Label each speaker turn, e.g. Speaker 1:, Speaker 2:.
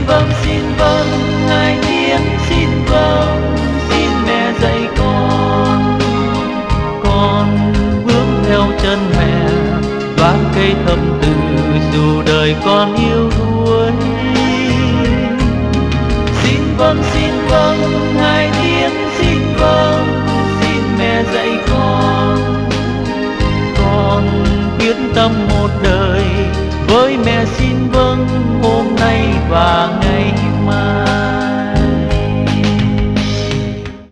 Speaker 1: xin vâng hai tiếng xin vâng, xin mẹ dạy con bước theo chân mẹ, đoán cây thâm từ dù đời con yêu đuối. Xin vâng hai tiếng xin vâng, xin mẹ dạy con quyết tâm một đời với mẹ xin vâng hôm nay và ngày mai.